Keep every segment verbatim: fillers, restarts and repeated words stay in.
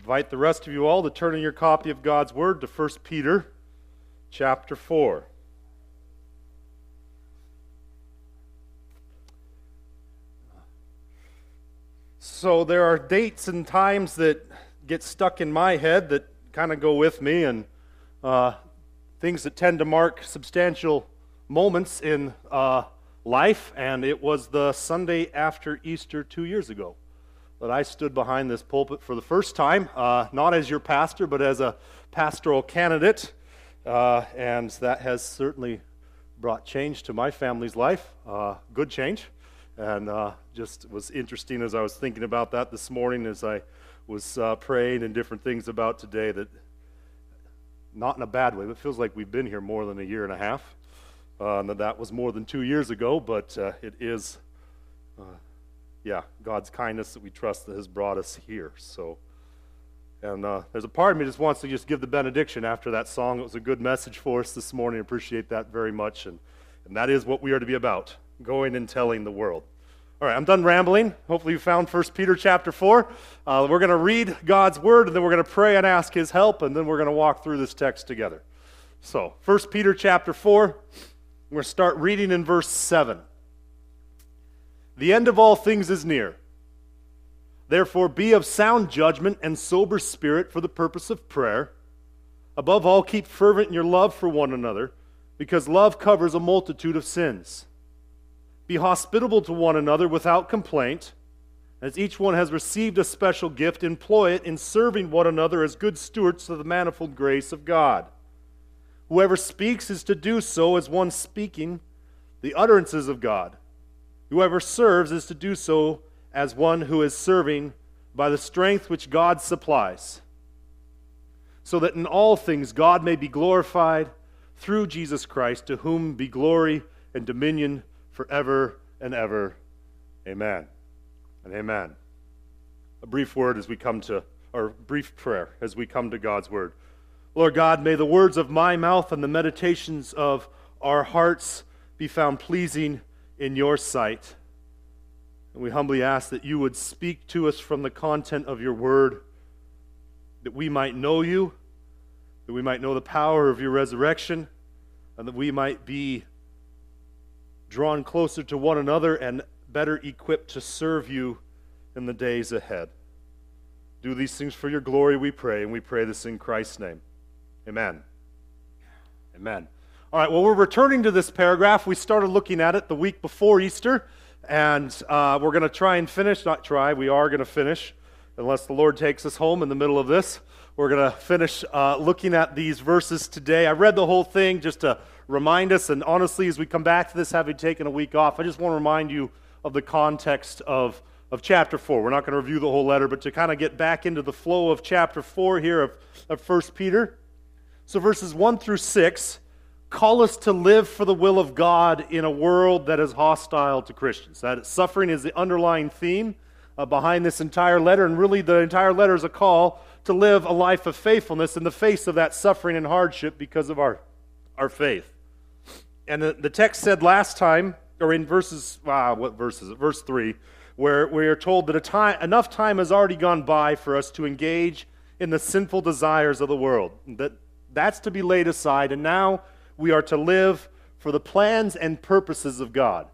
invite the rest of you all to turn in your copy of God's Word to First Peter chapter four. So there are dates and times that get stuck in my head that kind of go with me, and uh, things that tend to mark substantial moments in uh, life, and it was the Sunday after Easter two years ago that I stood behind this pulpit for the first time, uh, not as your pastor, but as a pastoral candidate, uh, and that has certainly brought change to my family's life, uh, good change, and uh, just was interesting as I was thinking about that this morning as I was uh, praying and different things about today, that not in a bad way, but it feels like we've been here more than a year and a half, uh, and that that was more than two years ago, but uh, it is uh, yeah, God's kindness that we trust that has brought us here. So, and uh, there's a part of me that just wants to just give the benediction after that song. It was a good message for us this morning. I appreciate that very much, and, and that is what we are to be about, going and telling the world. All right, I'm done rambling. Hopefully you found First Peter chapter four. Uh, we're going to read God's Word, and then we're going to pray and ask His help, and then we're going to walk through this text together. So, First Peter chapter four, we're going to start reading in verse seven. The end of all things is near. Therefore be of sound judgment and sober spirit for the purpose of prayer. Above all, keep fervent in your love for one another, because love covers a multitude of sins. Be hospitable to one another without complaint. As each one has received a special gift, employ it in serving one another as good stewards of the manifold grace of God. Whoever speaks is to do so as one speaking the utterances of God. Whoever serves is to do so as one who is serving by the strength which God supplies, so that in all things God may be glorified through Jesus Christ, to whom be glory and dominion forever and ever. Amen and amen. A brief word as we come to, or brief prayer as we come to God's Word. Lord God, may the words of my mouth and the meditations of our hearts be found pleasing in your sight. And we humbly ask that you would speak to us from the content of your word, that we might know you, that we might know the power of your resurrection, and that we might be drawn closer to one another and better equipped to serve you in the days ahead. Do these things for your glory, we pray, and we pray this in Christ's name. Amen. Amen. All right, well, we're returning to this paragraph. We started looking at it the week before Easter, and uh, we're going to try and finish, not try, we are going to finish, unless the Lord takes us home in the middle of this. We're going to finish uh, looking at these verses today. I read the whole thing just to remind us, and honestly, as we come back to this, having taken a week off, I just want to remind you of the context of, of chapter four. We're not going to review the whole letter, but to kind of get back into the flow of chapter four here of, of First Peter. So verses one through six call us to live for the will of God in a world that is hostile to Christians. That suffering is the underlying theme uh, behind this entire letter, and really the entire letter is a call to live a life of faithfulness in the face of that suffering and hardship because of our, our faith. And the, the text said last time, or in verses, ah, what verse is it? Verse three, where we are told that a time, enough time has already gone by for us to engage in the sinful desires of the world. That That's to be laid aside, and now we are to live for the plans and purposes of God.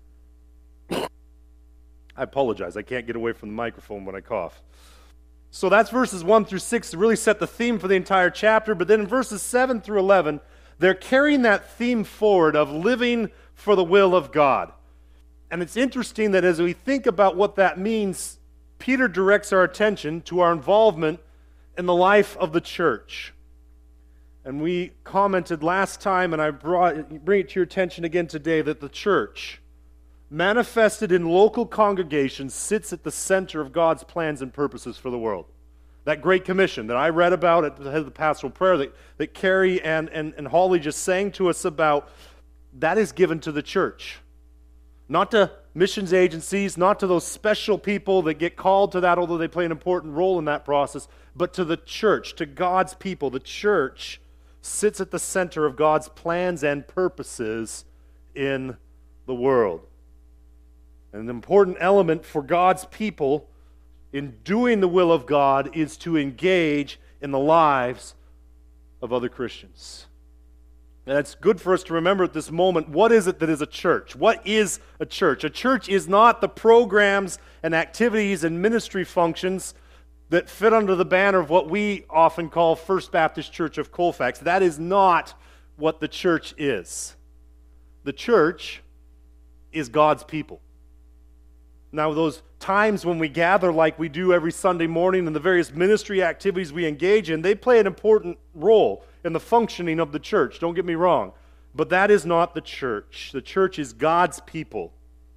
I apologize, I can't get away from the microphone when I cough. So that's verses one through six to really set the theme for the entire chapter, but then in verses seven through eleven, they're carrying that theme forward of living for the will of God. And it's interesting that as we think about what that means, Peter directs our attention to our involvement in the life of the church. And we commented last time, and I brought, bring it to your attention again today, that the church, manifested in local congregations, sits at the center of God's plans and purposes for the world. That Great Commission that I read about at the head of the pastoral prayer, that, that Carrie and, and, and Holly just sang to us about, that is given to the church. Not to missions agencies, not to those special people that get called to that, although they play an important role in that process, but to the church, to God's people. The church sits at the center of God's plans and purposes in the world. And an important element for God's people in doing the will of God is to engage in the lives of other Christians. And it's good for us to remember at this moment, what is it that is a church? What is a church? A church is not the programs and activities and ministry functions that fit under the banner of what we often call First Baptist Church of Colfax. That is not what the church is. The church is God's people. Now, those times when we gather like we do every Sunday morning and the various ministry activities we engage in, they play an important role in the functioning of the church. Don't get me wrong. But that is not the church. The church is God's people.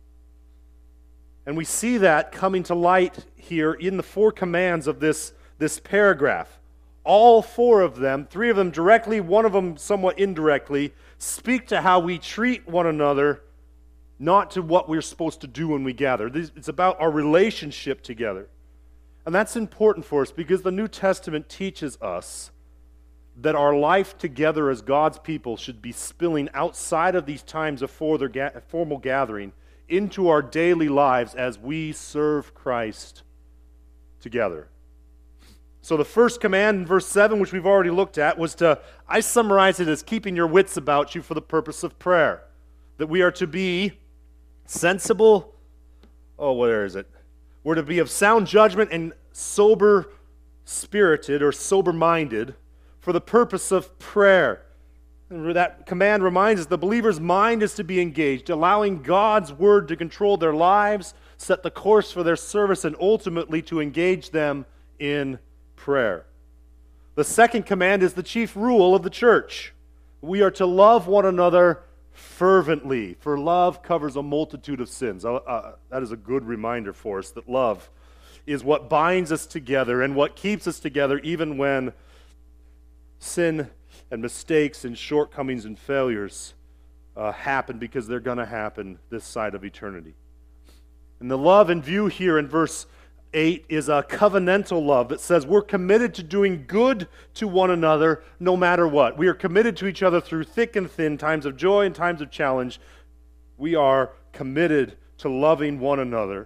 And we see that coming to light here in the four commands of this, this paragraph. All four of them, three of them directly, one of them somewhat indirectly, speak to how we treat one another, not to what we're supposed to do when we gather. It's about our relationship together. And that's important for us because the New Testament teaches us that our life together as God's people should be spilling outside of these times of formal gathering into our daily lives as we serve Christ together. So the first command in verse seven, which we've already looked at, was to, I summarize it as keeping your wits about you for the purpose of prayer. That we are to be sensible, oh, where is it? We're to be of sound judgment and sober-spirited or sober-minded for the purpose of prayer. And that command reminds us the believer's mind is to be engaged, allowing God's word to control their lives, set the course for their service, and ultimately to engage them in prayer. The second command is the chief rule of the church. We are to love one another fervently, for love covers a multitude of sins. Uh, uh, that is a good reminder for us that love is what binds us together and what keeps us together even when sin and mistakes and shortcomings and failures uh, happen, because they're going to happen this side of eternity. And the love in view here in verse eight is a covenantal love that says we're committed to doing good to one another no matter what. We are committed to each other through thick and thin, times of joy and times of challenge. We are committed to loving one another.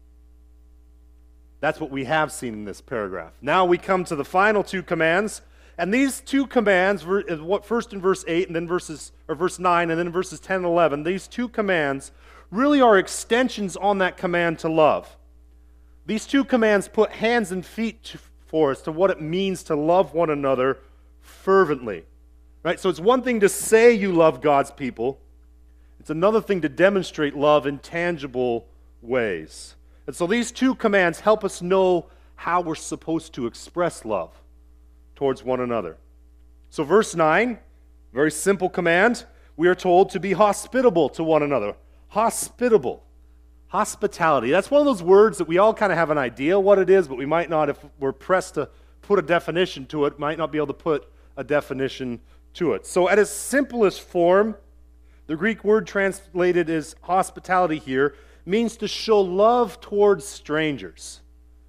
That's what we have seen in this paragraph. Now we come to the final two commands, and these two commands, what first in verse eight and then verses or verse nine and then in verses ten and eleven, these two commands really are extensions on that command to love. These two commands put hands and feet to, for us to what it means to love one another fervently. Right? So it's one thing to say you love God's people. It's another thing to demonstrate love in tangible ways. And so these two commands help us know how we're supposed to express love towards one another. So verse nine, very simple command. We are told to be hospitable to one another. Hospitable. Hospitality. That's one of those words that we all kind of have an idea what it is, but we might not, if we're pressed to put a definition to it, might not be able to put a definition to it. So at its simplest form, the Greek word translated as hospitality here means to show love towards strangers.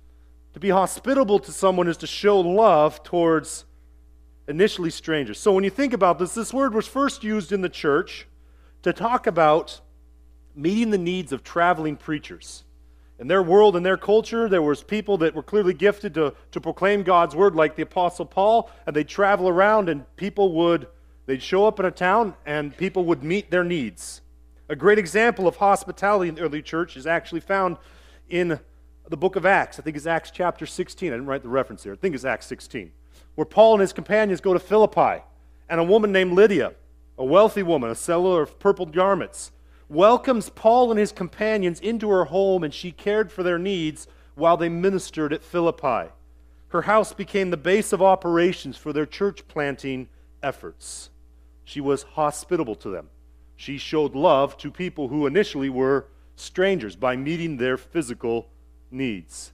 To be hospitable to someone is to show love towards initially strangers. So when you think about this, this word was first used in the church to talk about meeting the needs of traveling preachers. In their world, in their culture, there was people that were clearly gifted to, to proclaim God's word, like the Apostle Paul, and they'd travel around and people would, they'd show up in a town and people would meet their needs. A great example of hospitality in the early church is actually found in the book of Acts. I think it's Acts chapter sixteen. I didn't write the reference here. I think it's Acts sixteen. Where Paul and his companions go to Philippi, and a woman named Lydia, a wealthy woman, a seller of purple garments, welcomes Paul and his companions into her home, and she cared for their needs while they ministered at Philippi. Her house became the base of operations for their church planting efforts. She was hospitable to them. She showed love to people who initially were strangers by meeting their physical needs.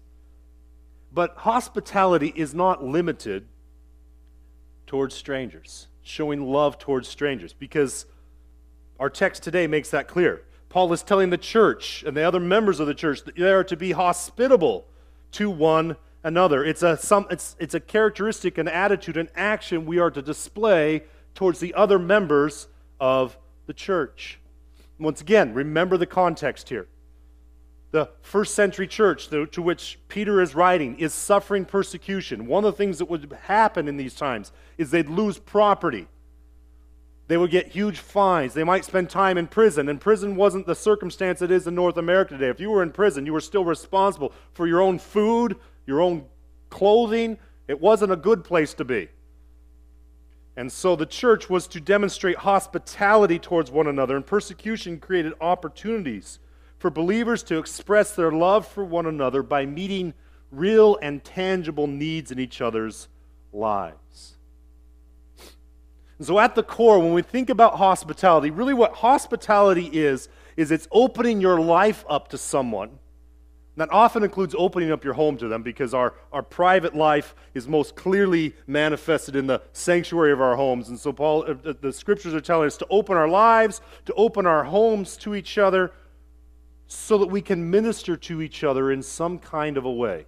But hospitality is not limited towards strangers, showing love towards strangers, because our text today makes that clear. Paul is telling the church and the other members of the church that they are to be hospitable to one another. It's a, some, it's, it's a characteristic, an attitude, an action we are to display towards the other members of the church. Once again, remember the context here. The first century church to, to which Peter is writing is suffering persecution. One of the things that would happen in these times is they'd lose property. They would get huge fines. They might spend time in prison. And prison wasn't the circumstance it is in North America today. If you were in prison, you were still responsible for your own food, your own clothing. It wasn't a good place to be. And so the church was to demonstrate hospitality towards one another, and persecution created opportunities for believers to express their love for one another by meeting real and tangible needs in each other's lives. And so at the core, when we think about hospitality, really what hospitality is, is it's opening your life up to someone. That often includes opening up your home to them, because our, our private life is most clearly manifested in the sanctuary of our homes. And so Paul, uh, the scriptures are telling us to open our lives, to open our homes to each other, so that we can minister to each other in some kind of a way.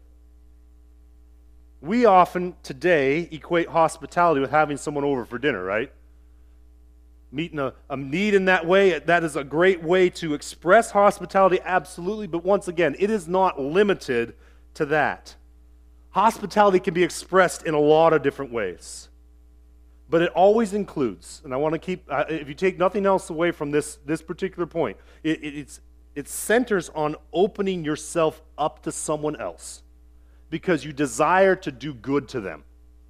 We often today equate hospitality with having someone over for dinner, right? Meeting a, a need in that way, that is a great way to express hospitality, absolutely, but once again, it is not limited to that. Hospitality can be expressed in a lot of different ways, but it always includes, and I want to keep, uh, if you take nothing else away from this, this particular point, it, it, it's, it centers on opening yourself up to someone else, because you desire to do good to them.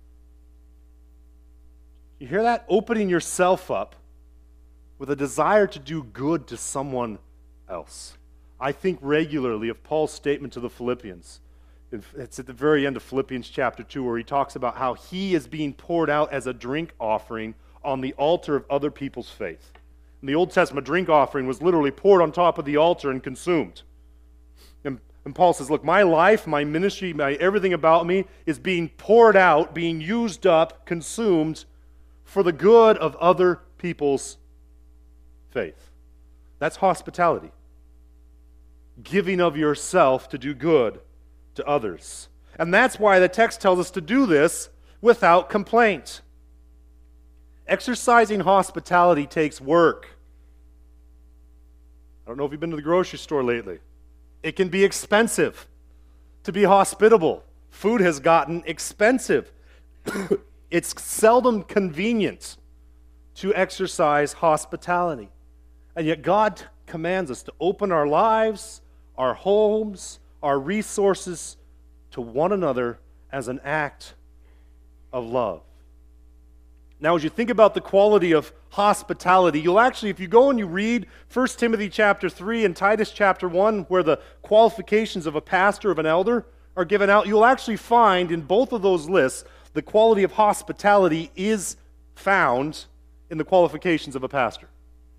You hear that? Opening yourself up with a desire to do good to someone else. I think regularly of Paul's statement to the Philippians. It's at the very end of Philippians chapter two, where he talks about how he is being poured out as a drink offering on the altar of other people's faith. In the Old Testament, drink offering was literally poured on top of the altar and consumed. And And Paul says, look, my life, my ministry, my everything about me is being poured out, being used up, consumed for the good of other people's faith. That's hospitality. Giving of yourself to do good to others. And that's why the text tells us to do this without complaint. Exercising hospitality takes work. I don't know if you've been to the grocery store lately. It can be expensive to be hospitable. Food has gotten expensive. It's seldom convenient to exercise hospitality. And yet God commands us to open our lives, our homes, our resources to one another as an act of love. Now, as you think about the quality of hospitality, you'll actually, if you go and you read First Timothy chapter three and Titus chapter one, where the qualifications of a pastor, of an elder, are given out, you'll actually find in both of those lists the quality of hospitality is found in the qualifications of a pastor.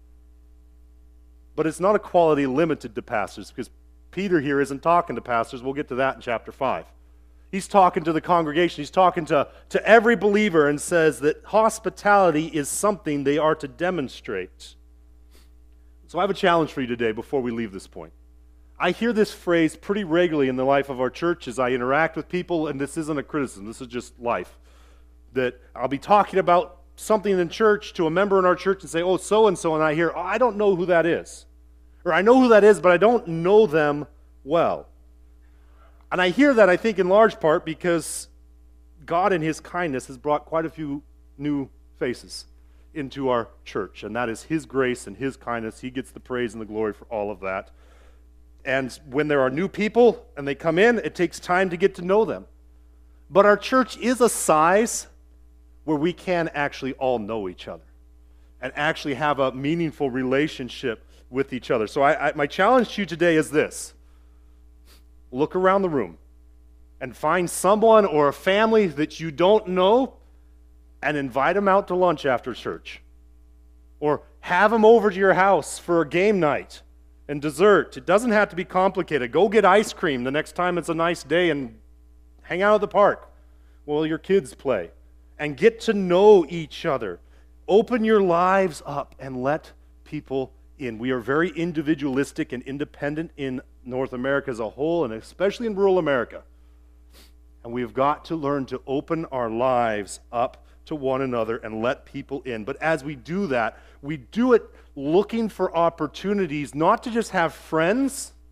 But it's not a quality limited to pastors, because Peter here isn't talking to pastors. We'll get to that in chapter five. He's talking to the congregation. He's talking to, to every believer, and says that hospitality is something they are to demonstrate. So I have a challenge for you today before we leave this point. I hear this phrase pretty regularly in the life of our church as I interact with people, and this isn't a criticism, this is just life. That I'll be talking about something in church to a member in our church and say, oh, so-and-so, and I hear, oh, I don't know who that is. Or I know who that is, but I don't know them well. And I hear that, I think, in large part because God in His kindness has brought quite a few new faces into our church. And that is His grace and His kindness. He gets the praise and the glory for all of that. And when there are new people and they come in, it takes time to get to know them. But our church is a size where we can actually all know each other and actually have a meaningful relationship with each other. So I, I, my challenge to you today is this. Look around the room and find someone or a family that you don't know and invite them out to lunch after church. Or have them over to your house for a game night and dessert. It doesn't have to be complicated. Go get ice cream the next time it's a nice day and hang out at the park while your kids play. And get to know each other. Open your lives up and let people in. We are very individualistic and independent in North America as a whole, and especially in rural America. And we've got to learn to open our lives up to one another and let people in. But as we do that, we do it looking for opportunities not to just have friends,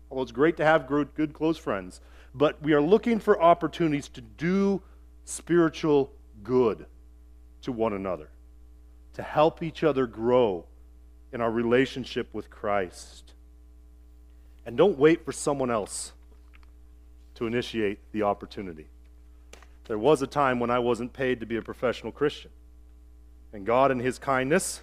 although it's great to have good, good close friends. But we are looking for opportunities to do spiritual good to one another, to help each other grow in our relationship with Christ. And don't wait for someone else to initiate the opportunity. There was a time when I wasn't paid to be a professional Christian. And God, in His kindness,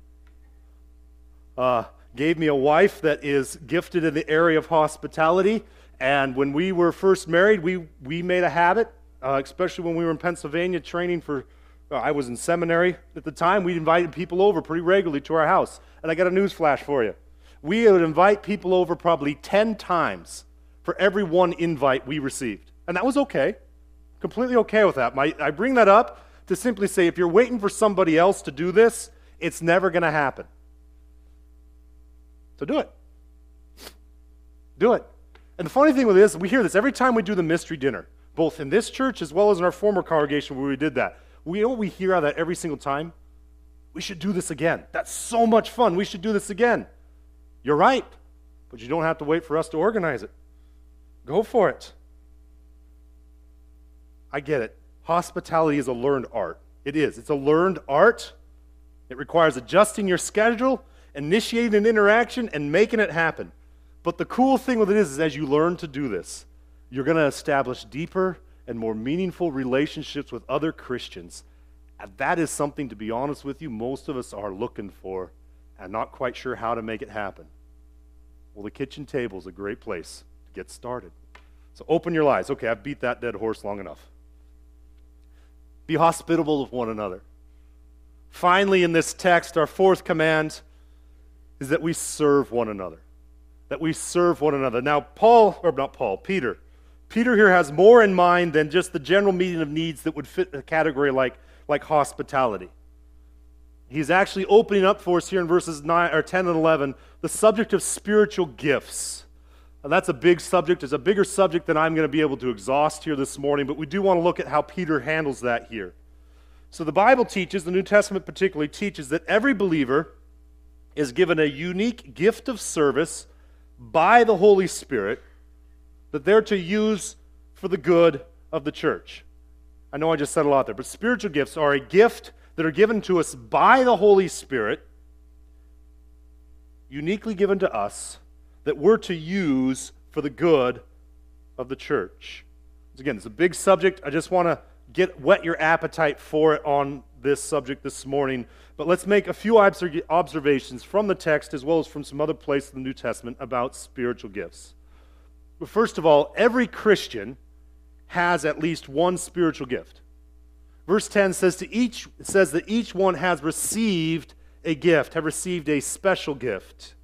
uh, gave me a wife that is gifted in the area of hospitality. And when we were first married, we, we made a habit, uh, especially when we were in Pennsylvania training for, uh, I was in seminary at the time, we invited people over pretty regularly to our house. And I got a news flash for you. We would invite people over probably ten times for every one invite we received. And that was okay. Completely okay with that. My, I bring that up to simply say, if you're waiting for somebody else to do this, it's never going to happen. So do it. Do it. And the funny thing with this, we hear this every time we do the mystery dinner, both in this church as well as in our former congregation where we did that. We know what we hear out of that every single time? We should do this again. That's so much fun. We should do this again. You're right, but you don't have to wait for us to organize it. Go for it. I get it. Hospitality is a learned art. It is. It's a learned art. It requires adjusting your schedule, initiating an interaction, and making it happen. But the cool thing with it is, is as you learn to do this, you're going to establish deeper and more meaningful relationships with other Christians. And that is something, to be honest with you, most of us are looking for and not quite sure how to make it happen. Well, the kitchen table is a great place to get started. So open your lives. Okay, I've beat that dead horse long enough. Be hospitable with one another. Finally, in this text, our fourth command is that we serve one another. That we serve one another. Now, Paul, or not Paul, Peter. Peter here has more in mind than just the general meeting of needs that would fit a category like, like hospitality. He's actually opening up for us here in verses nine or ten and eleven the subject of spiritual gifts. And that's a big subject. It's a bigger subject than I'm going to be able to exhaust here this morning, but we do want to look at how Peter handles that here. So the Bible teaches, the New Testament particularly teaches, that every believer is given a unique gift of service by the Holy Spirit that they're to use for the good of the church. I know I just said a lot there, but spiritual gifts are a gift that are given to us by the Holy Spirit, uniquely given to us, that we're to use for the good of the church. Again, it's a big subject. I just want to get whet your appetite for it on this subject this morning. But let's make a few observations from the text as well as from some other places in the New Testament about spiritual gifts. But first of all, every Christian has at least one spiritual gift. Verse ten says to each says that each one has received a gift, have received a special gift.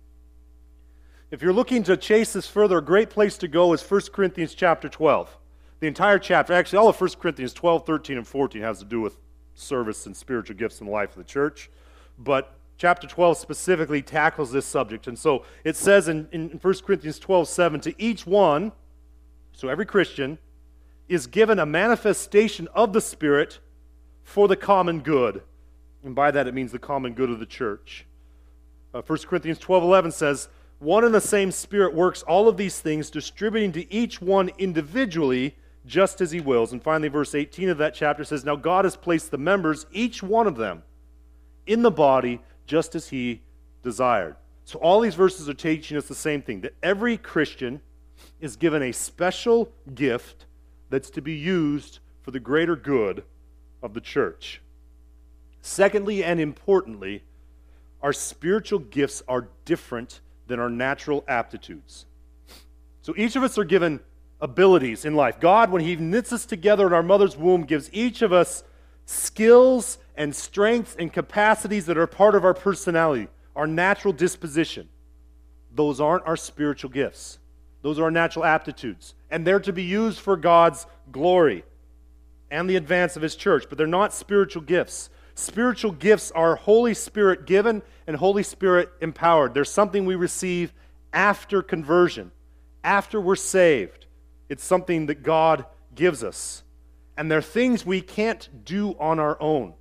If you're looking to chase this further, a great place to go is First Corinthians chapter twelve. The entire chapter, actually all of First Corinthians twelve, thirteen, and fourteen has to do with service and spiritual gifts in the life of the church. But chapter twelve specifically tackles this subject. And so it says in, in First Corinthians twelve, seven, to each one, so every Christian, is given a manifestation of the Spirit for the common good. And by that it means the common good of the church. Uh, First Corinthians twelve, eleven says, one and the same Spirit works all of these things, distributing to each one individually just as He wills. And finally, verse eighteen of that chapter says, now God has placed the members, each one of them, in the body just as He desired. So all these verses are teaching us the same thing, that every Christian is given a special gift that's to be used for the greater good of the church. Secondly, and importantly, our spiritual gifts are different than our natural aptitudes. So each of us are given abilities in life. God, when He knits us together in our mother's womb, gives each of us skills and strengths and capacities that are part of our personality, our natural disposition. Those aren't our spiritual gifts. Those are our natural aptitudes. And they're to be used for God's glory and the advance of His church. But they're not spiritual gifts. Spiritual gifts are Holy Spirit given and Holy Spirit empowered. There's something we receive after conversion, after we're saved. It's something that God gives us. And they're things we can't do on our own.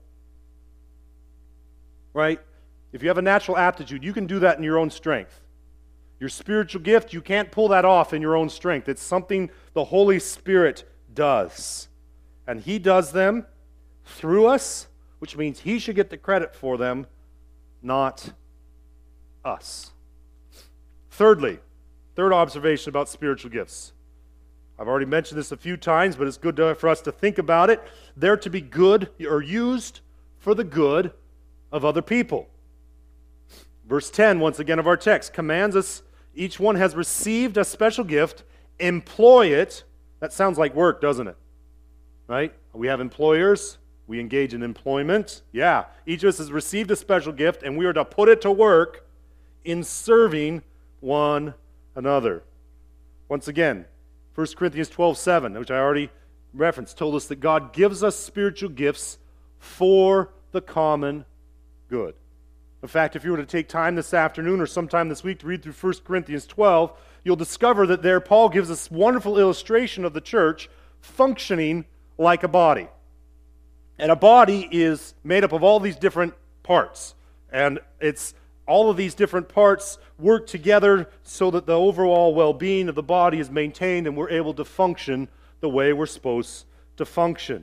Right? If you have a natural aptitude, you can do that in your own strength. Your spiritual gift, you can't pull that off in your own strength. It's something the Holy Spirit does. And He does them through us, which means He should get the credit for them, not us. Thirdly, third observation about spiritual gifts. I've already mentioned this a few times, but it's good to, for us to think about it. They're to be good or used for the good of other people. Verse ten, once again, of our text, commands us, each one has received a special gift, employ it. That sounds like work, doesn't it? Right? We have employers. We engage in employment. Yeah, each of us has received a special gift, and we are to put it to work in serving one another. Once again, First Corinthians twelve seven, which I already referenced, told us that God gives us spiritual gifts for the common good. In fact, if you were to take time this afternoon or sometime this week to read through First Corinthians twelve, you'll discover that there Paul gives us wonderful illustration of the church functioning like a body. And a body is made up of all these different parts. And it's all of these different parts work together so that the overall well-being of the body is maintained and we're able to function the way we're supposed to function.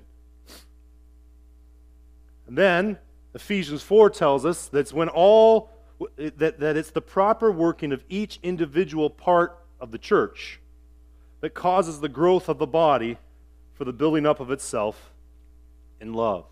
And then Ephesians four tells us that it's when all that, that it's the proper working of each individual part of the church that causes the growth of the body for the building up of itself in love.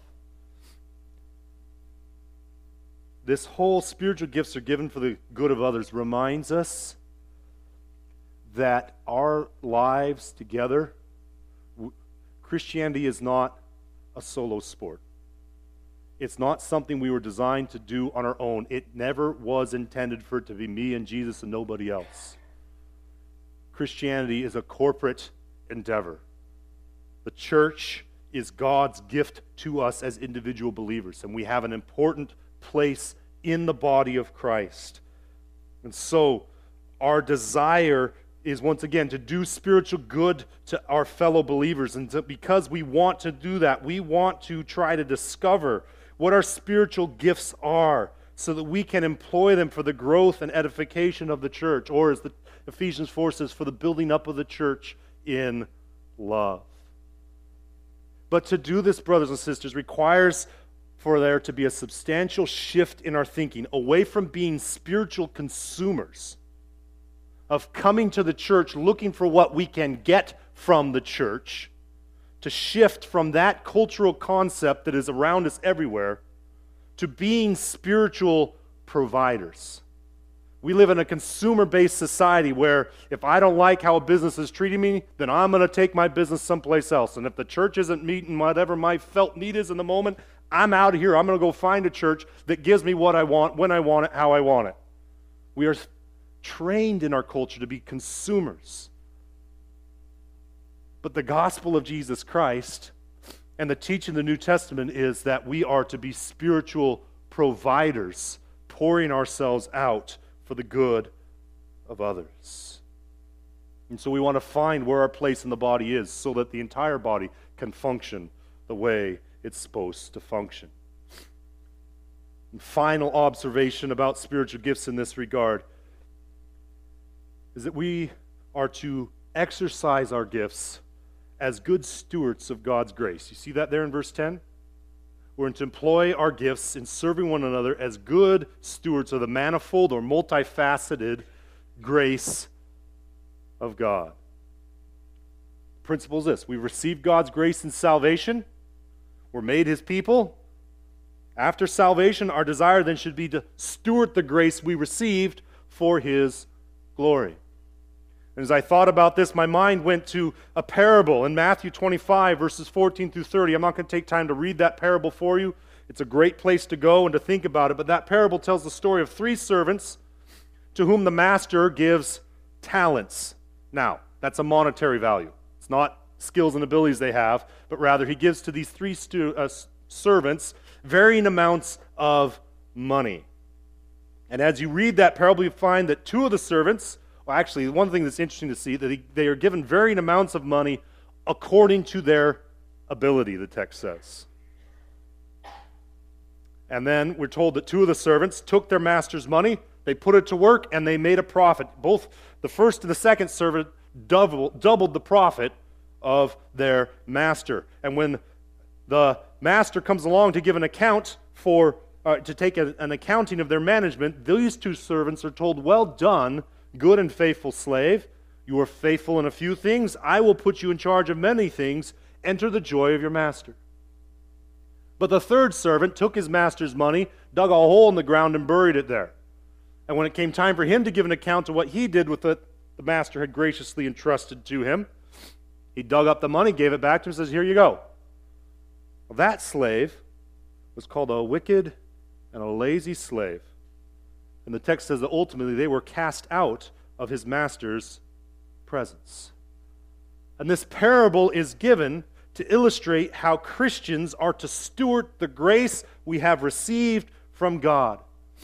This whole spiritual gifts are given for the good of others reminds us that our lives together, Christianity is not a solo sport. It's not something we were designed to do on our own. It never was intended for it to be me and Jesus and nobody else. Christianity is a corporate endeavor. The church is God's gift to us as individual believers, and we have an important place in the body of Christ. And so, our desire is once again to do spiritual good to our fellow believers, and to, because we want to do that, we want to try to discover what our spiritual gifts are so that we can employ them for the growth and edification of the church, or as the Ephesians four says, for the building up of the church in love. But to do this, brothers and sisters, requires for there to be a substantial shift in our thinking away from being spiritual consumers, of coming to the church looking for what we can get from the church, to shift from that cultural concept that is around us everywhere to being spiritual providers. We live in a consumer-based society where if I don't like how a business is treating me, then I'm going to take my business someplace else. And if the church isn't meeting whatever my felt need is in the moment, I'm out of here. I'm going to go find a church that gives me what I want, when I want it, how I want it. We are trained in our culture to be consumers. But the gospel of Jesus Christ and the teaching of the New Testament is that we are to be spiritual providers, pouring ourselves out for the good of others. And so we want to find where our place in the body is so that the entire body can function the way it's supposed to function. And final observation about spiritual gifts in this regard is that we are to exercise our gifts as good stewards of God's grace. You see that there in verse ten? We're to employ our gifts in serving one another as good stewards of the manifold or multifaceted grace of God. The principle is this: we've received God's grace in salvation. We're made His people. After salvation, our desire then should be to steward the grace we received for His glory. And as I thought about this, my mind went to a parable in Matthew twenty-five, verses fourteen through thirty. I'm not going to take time to read that parable for you. It's a great place to go and to think about it. But that parable tells the story of three servants to whom the master gives talents. Now, that's a monetary value. It's not skills and abilities they have, but rather he gives to these three stu- uh, servants varying amounts of money. And as you read that parable, you find that two of the servants, well, actually, one thing that's interesting to see, that he, they are given varying amounts of money according to their ability, the text says. And then we're told that two of the servants took their master's money, They put it to work, and they made a profit. Both the first and the second servant double, doubled the profit of their master. And when the master comes along to give an account for, uh, to take a, an accounting of their management, these two servants are told, "Well done, good and faithful slave. You are faithful in a few things. I will put you in charge of many things. Enter the joy of your master." But the third servant took his master's money, dug a hole in the ground, and buried it there. And when it came time for him to give an account of what he did with it, the master had graciously entrusted to him, he dug up the money, gave it back to him, and says, "Here you go." Well, that slave was called a wicked and a lazy slave. And the text says that ultimately they were cast out of his master's presence. And this parable is given to illustrate how Christians are to steward the grace we have received from God.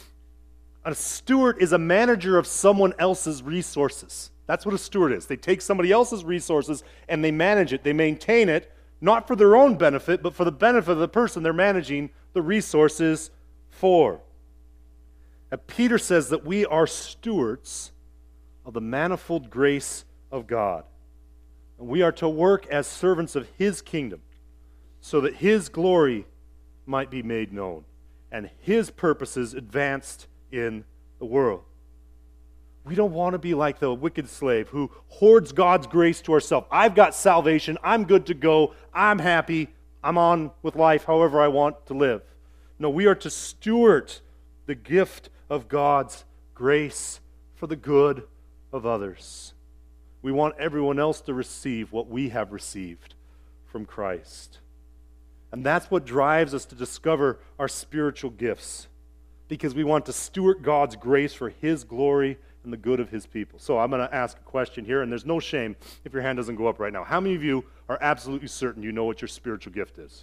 A steward is a manager of someone else's resources. That's what a steward is. They take somebody else's resources and they manage it. They maintain it, not for their own benefit, but for the benefit of the person they're managing the resources for. And Peter says that we are stewards of the manifold grace of God. And we are to work as servants of His kingdom so that His glory might be made known and His purposes advanced in the world. We don't want to be like the wicked slave who hoards God's grace to ourselves. I've got salvation. I'm good to go. I'm happy. I'm on with life however I want to live. No, we are to steward the gift of God's grace for the good of others. We want everyone else to receive what we have received from Christ. And that's what drives us to discover our spiritual gifts, because we want to steward God's grace for His glory and the good of His people. So I'm going to ask a question here, and there's no shame if your hand doesn't go up right now. How many of you are absolutely certain you know what your spiritual gift is?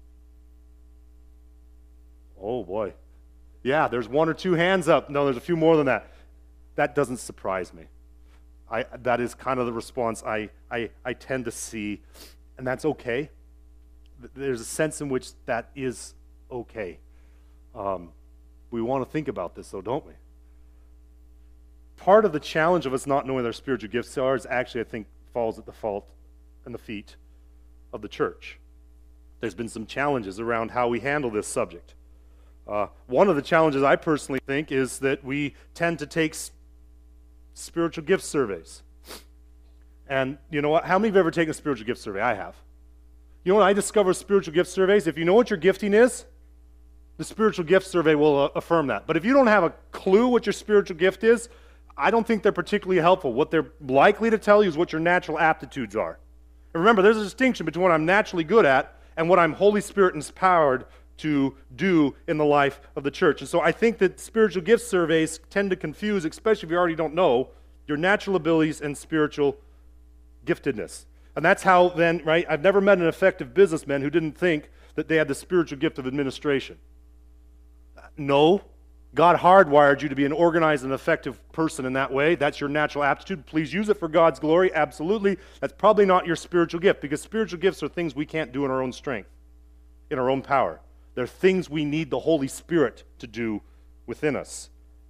Oh boy. Yeah, there's one or two hands up. No, there's a few more than that. That doesn't surprise me. I, that is kind of the response I, I, I tend to see, and that's okay. There's a sense in which that is okay. Um, we want to think about this, though, don't we? Part of the challenge of us not knowing what our spiritual gifts are is actually, I think, falls at the fault and the feet of the church. There's been some challenges around how we handle this subject. Uh, one of the challenges I personally think is that we tend to take spiritual gift surveys. And you know what? How many of you have ever taken a spiritual gift survey? I have. You know what I discover with spiritual gift surveys? If you know what your gifting is, the spiritual gift survey will uh, affirm that. But if you don't have a clue what your spiritual gift is, I don't think they're particularly helpful. What they're likely to tell you is what your natural aptitudes are. And remember, there's a distinction between what I'm naturally good at and what I'm Holy Spirit inspired to do in the life of the church. And so I think that spiritual gift surveys tend to confuse, especially if you already don't know, your natural abilities and spiritual giftedness. And that's how then, right, I've never met an effective businessman who didn't think that they had the spiritual gift of administration. No, God hardwired you to be an organized and effective person in that way. That's your natural aptitude. Please use it for God's glory, absolutely. That's probably not your spiritual gift, because spiritual gifts are things we can't do in our own strength, in our own power. They're things we need the Holy Spirit to do within us.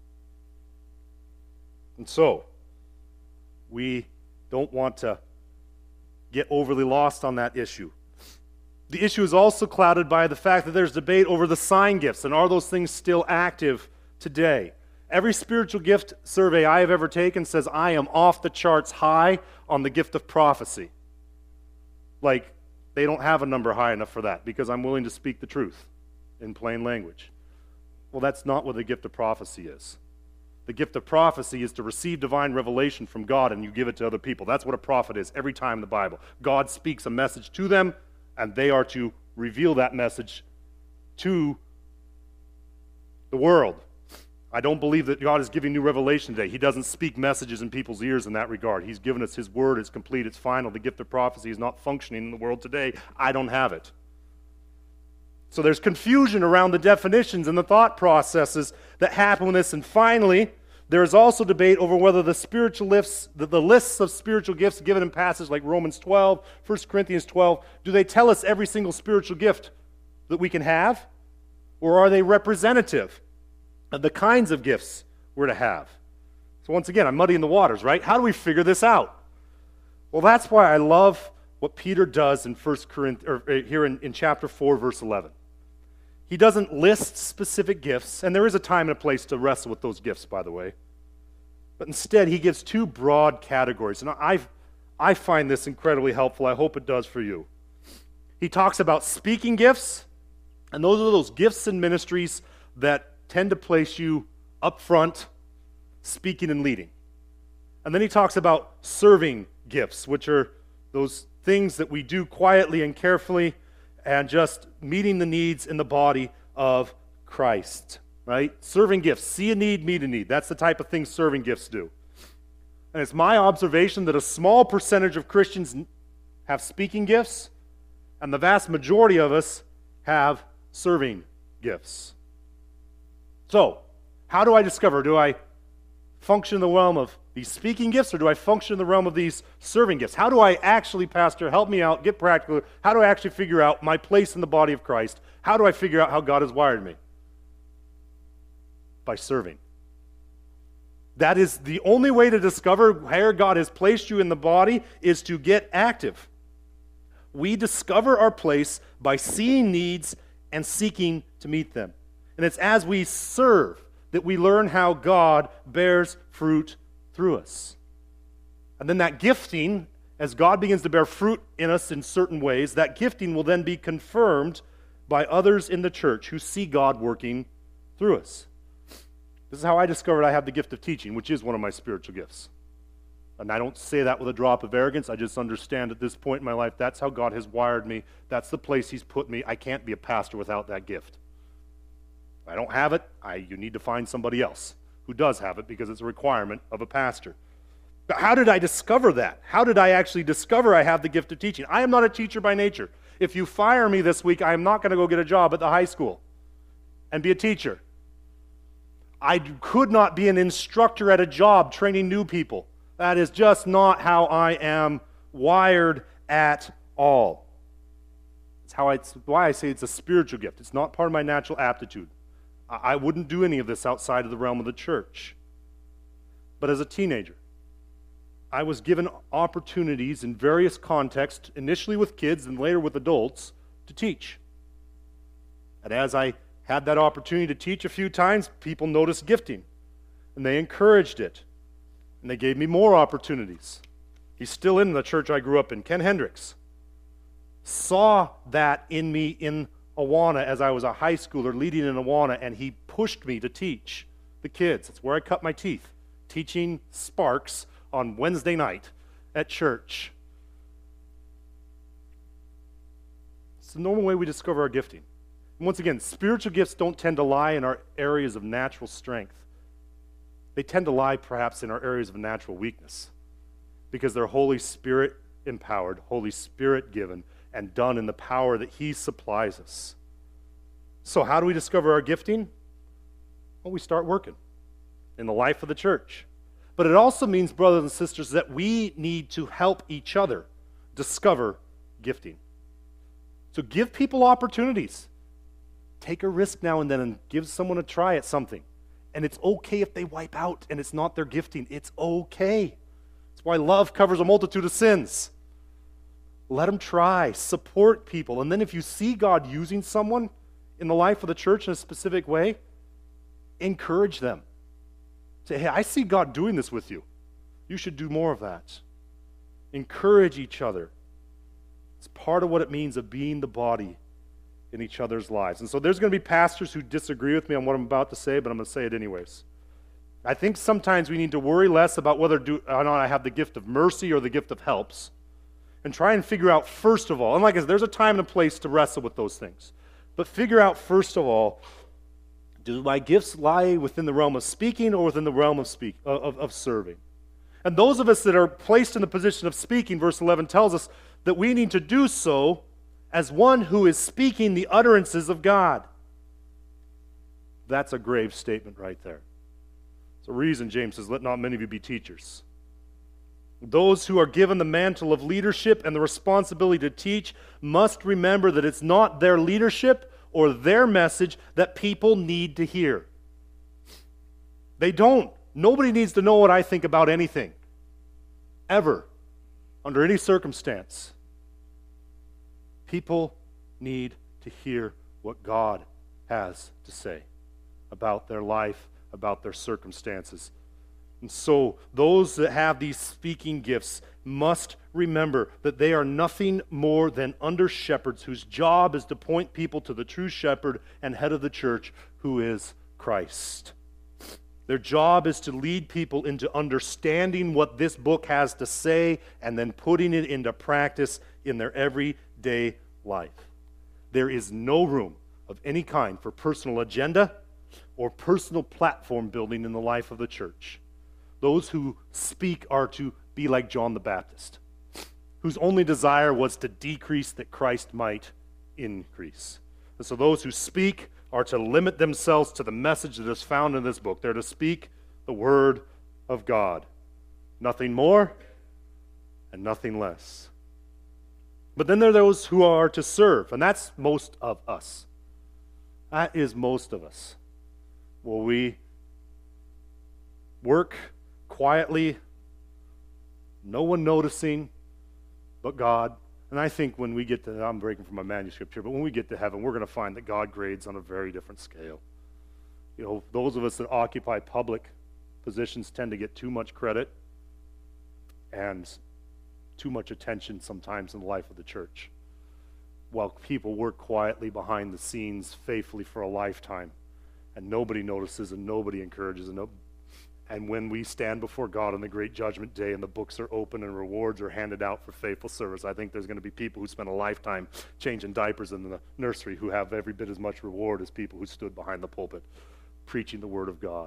And so, we don't want to get overly lost on that issue. The issue is also clouded by the fact that there's debate over the sign gifts, and are those things still active today? Every spiritual gift survey I have ever taken says I am off the charts high on the gift of prophecy. Like, they don't have a number high enough for that because I'm willing to speak the truth in plain language. Well, that's not what the gift of prophecy is. The gift of prophecy is to receive divine revelation from God and you give it to other people. That's what a prophet is every time in the Bible. God speaks a message to them and they are to reveal that message to the world. I don't believe that God is giving new revelation today. He doesn't speak messages in people's ears in that regard. He's given us His word. It's complete. It's final. The gift of prophecy is not functioning in the world today. I don't have it. So there's confusion around the definitions and the thought processes that happen with this. And finally, there is also debate over whether the spiritual lists, the, the lists of spiritual gifts given in passages like Romans twelve, First Corinthians twelve, do they tell us every single spiritual gift that we can have? Or are they representative of the kinds of gifts we're to have. So once again, I'm muddying the waters, right? How do we figure this out? Well, that's why I love what Peter does in First Corinthians, or here in, in chapter four, verse eleven. He doesn't list specific gifts, and there is a time and a place to wrestle with those gifts, by the way. But instead, he gives two broad categories, and I, I find this incredibly helpful. I hope it does for you. He talks about speaking gifts, and those are those gifts and ministries that tend to place you up front, speaking and leading. And then he talks about serving gifts, which are those things that we do quietly and carefully and just meeting the needs in the body of Christ, right? Serving gifts. See a need, meet a need. That's the type of thing serving gifts do. And it's my observation that a small percentage of Christians have speaking gifts, and the vast majority of us have serving gifts. So, how do I discover? Do I function in the realm of these speaking gifts, or do I function in the realm of these serving gifts? How do I actually, Pastor, help me out, get practical, how do I actually figure out my place in the body of Christ? How do I figure out how God has wired me? By serving. That is the only way to discover where God has placed you in the body, is to get active. We discover our place by seeing needs and seeking to meet them. And it's as we serve that we learn how God bears fruit through us. And then that gifting, as God begins to bear fruit in us in certain ways, that gifting will then be confirmed by others in the church who see God working through us. This is how I discovered I have the gift of teaching, which is one of my spiritual gifts. And I don't say that with a drop of arrogance. I just understand at this point in my life, that's how God has wired me. That's the place He's put me. I can't be a pastor without that gift. If I don't have it, I, you need to find somebody else who does have it, because it's a requirement of a pastor. But how did I discover that? How did I actually discover I have the gift of teaching? I am not a teacher by nature. If you fire me this week, I am not going to go get a job at the high school and be a teacher. I could not be an instructor at a job training new people. That is just not how I am wired at all. It's how I, it's why I say it's a spiritual gift. It's not part of my natural aptitude. I wouldn't do any of this outside of the realm of the church. But as a teenager, I was given opportunities in various contexts, initially with kids and later with adults, to teach. And as I had that opportunity to teach a few times, people noticed gifting, and they encouraged it, and they gave me more opportunities. He's still in the church I grew up in. Ken Hendricks saw that in me in Awana as I was a high schooler leading in Awana, and he pushed me to teach the kids. That's where I cut my teeth, teaching Sparks on Wednesday night at church. It's the normal way we discover our gifting. And once again, spiritual gifts don't tend to lie in our areas of natural strength. They tend to lie perhaps in our areas of natural weakness, because they're Holy Spirit empowered, Holy Spirit given, and done in the power that He supplies us. So how do we discover our gifting? Well, we start working in the life of the church. But it also means, brothers and sisters, that we need to help each other discover gifting. So give people opportunities. Take a risk now and then and give someone a try at something. And it's okay if they wipe out and it's not their gifting. It's okay. That's why love covers a multitude of sins. Let them try. Support people. And then if you see God using someone in the life of the church in a specific way, encourage them. Say, hey, I see God doing this with you. You should do more of that. Encourage each other. It's part of what it means of being the body in each other's lives. And so there's going to be pastors who disagree with me on what I'm about to say, but I'm going to say it anyways. I think sometimes we need to worry less about whether do, or not I have the gift of mercy or the gift of helps, and try and figure out first of all, and like I said, there's a time and a place to wrestle with those things, but figure out first of all, do my gifts lie within the realm of speaking or within the realm of, speak, of, of serving? And those of us that are placed in the position of speaking, verse eleven tells us that we need to do so as one who is speaking the utterances of God. That's a grave statement right there. It's a reason James says, let not many of you be teachers. Those who are given the mantle of leadership and the responsibility to teach must remember that it's not their leadership or their message that people need to hear. They don't. Nobody needs to know what I think about anything. Ever. Under any circumstance. People need to hear what God has to say about their life, about their circumstances. And so those that have these speaking gifts must remember that they are nothing more than under-shepherds whose job is to point people to the true shepherd and head of the church, who is Christ. Their job is to lead people into understanding what this book has to say and then putting it into practice in their everyday life. There is no room of any kind for personal agenda or personal platform building in the life of the church. Those who speak are to be like John the Baptist, whose only desire was to decrease that Christ might increase. And so those who speak are to limit themselves to the message that is found in this book. They're to speak the word of God. Nothing more and nothing less. But then there are those who are to serve, and that's most of us. That is most of us. Will we work quietly, no one noticing but God? And I think when we get to, I'm breaking from my manuscript here, but when we get to heaven, we're going to find that God grades on a very different scale. You know, those of us that occupy public positions tend to get too much credit and too much attention sometimes in the life of the church, while people work quietly behind the scenes faithfully for a lifetime, and nobody notices and nobody encourages. And, no, and when we stand before God on the great judgment day and the books are open and rewards are handed out for faithful service, I think there's going to be people who spend a lifetime changing diapers in the nursery who have every bit as much reward as people who stood behind the pulpit preaching the word of God.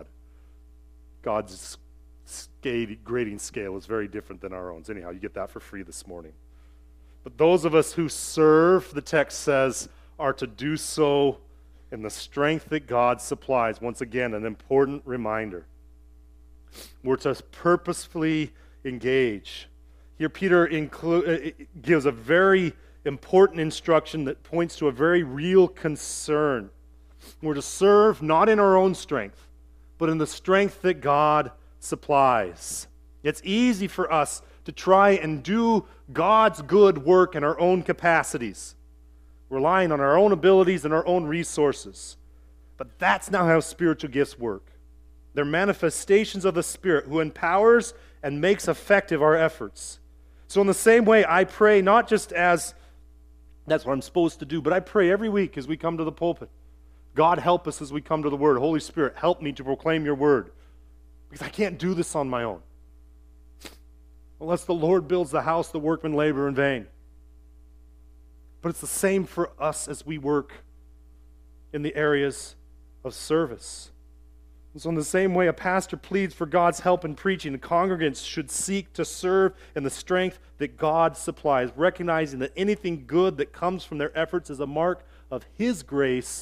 God's grading scale is very different than our own. Anyhow, you get that for free this morning. But those of us who serve, the text says, are to do so in the strength that God supplies. Once again, an important reminder. We're to purposefully engage. Here Peter inclu- gives a very important instruction that points to a very real concern. We're to serve not in our own strength, but in the strength that God supplies. It's easy for us to try and do God's good work in our own capacities, relying on our own abilities and our own resources. But that's not how spiritual gifts work. They're manifestations of the Spirit who empowers and makes effective our efforts. So in the same way, I pray not just as that's what I'm supposed to do, but I pray every week as we come to the pulpit. God, help us as we come to the Word. Holy Spirit, help me to proclaim your Word, because I can't do this on my own. Unless the Lord builds the house, the workmen labor in vain. But it's the same for us as we work in the areas of service. And so in the same way, a pastor pleads for God's help in preaching, the congregants should seek to serve in the strength that God supplies, recognizing that anything good that comes from their efforts is a mark of His grace,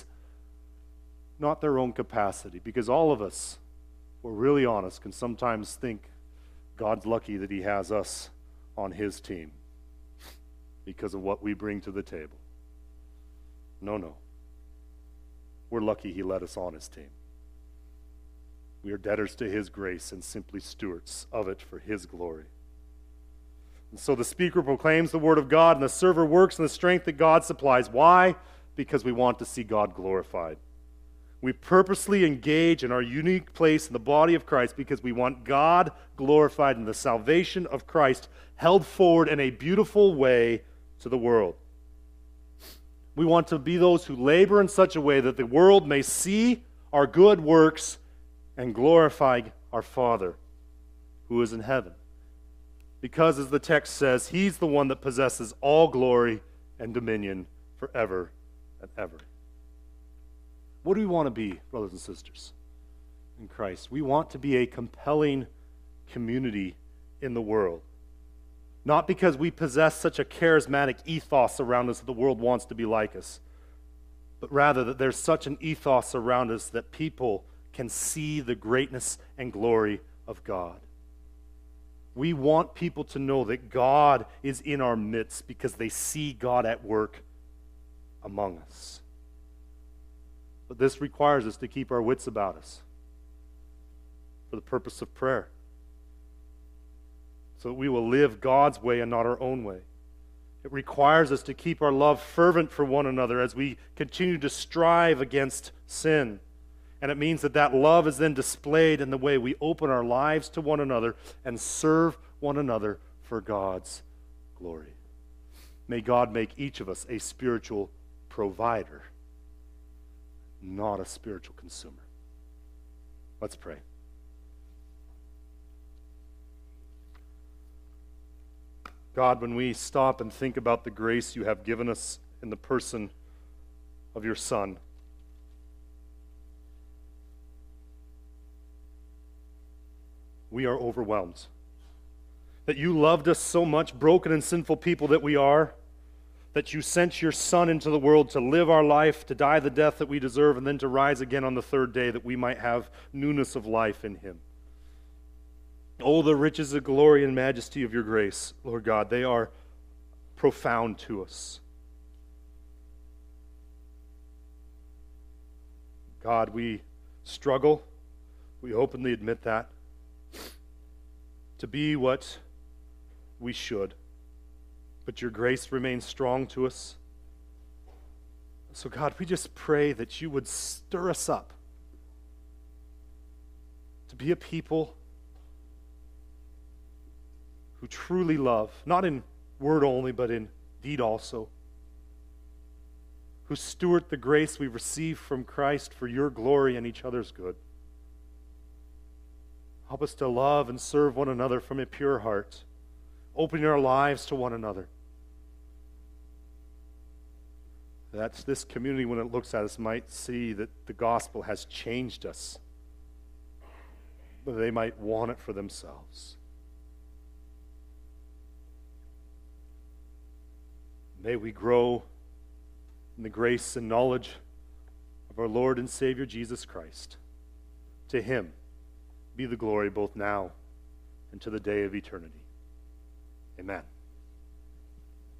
not their own capacity. Because all of us, if we're really honest, can sometimes think God's lucky that He has us on His team because of what we bring to the table. No, no. We're lucky He let us on His team. We are debtors to His grace and simply stewards of it for His glory. And so the speaker proclaims the Word of God, and the server works in the strength that God supplies. Why? Because we want to see God glorified. We purposely engage in our unique place in the body of Christ because we want God glorified and the salvation of Christ held forward in a beautiful way to the world. We want to be those who labor in such a way that the world may see our good works and glorify our Father who is in heaven. Because, as the text says, He's the one that possesses all glory and dominion forever and ever. What do we want to be, brothers and sisters, in Christ? We want to be a compelling community in the world. Not because we possess such a charismatic ethos around us that the world wants to be like us, but rather that there's such an ethos around us that people can see the greatness and glory of God. We want people to know that God is in our midst because they see God at work among us. But this requires us to keep our wits about us. for the purpose of prayer, so that we will live God's way and not our own way. It requires us to keep our love fervent for one another as we continue to strive against sin. And it means that that love is then displayed in the way we open our lives to one another and serve one another for God's glory. May God make each of us a spiritual provider, not a spiritual consumer. Let's pray. God, when we stop and think about the grace you have given us in the person of your Son, we are overwhelmed. That you loved us so much, broken and sinful people that we are, that you sent your Son into the world to live our life, to die the death that we deserve, and then to rise again on the third day that we might have newness of life in him. Oh, the riches, the glory, and majesty of your grace, Lord God, they are profound to us. God, we struggle, we openly admit that, to be what we should. But your grace remains strong to us. So God, we just pray that you would stir us up to be a people who truly love, not in word only, but in deed also, who steward the grace we receive from Christ for your glory and each other's good. Help us to love and serve one another from a pure heart, opening our lives to one another. That this community, when it looks at us, might see that the gospel has changed us, but they might want it for themselves. May we grow in the grace and knowledge of our Lord and Savior Jesus Christ. To him be the glory both now and to the day of eternity. Amen.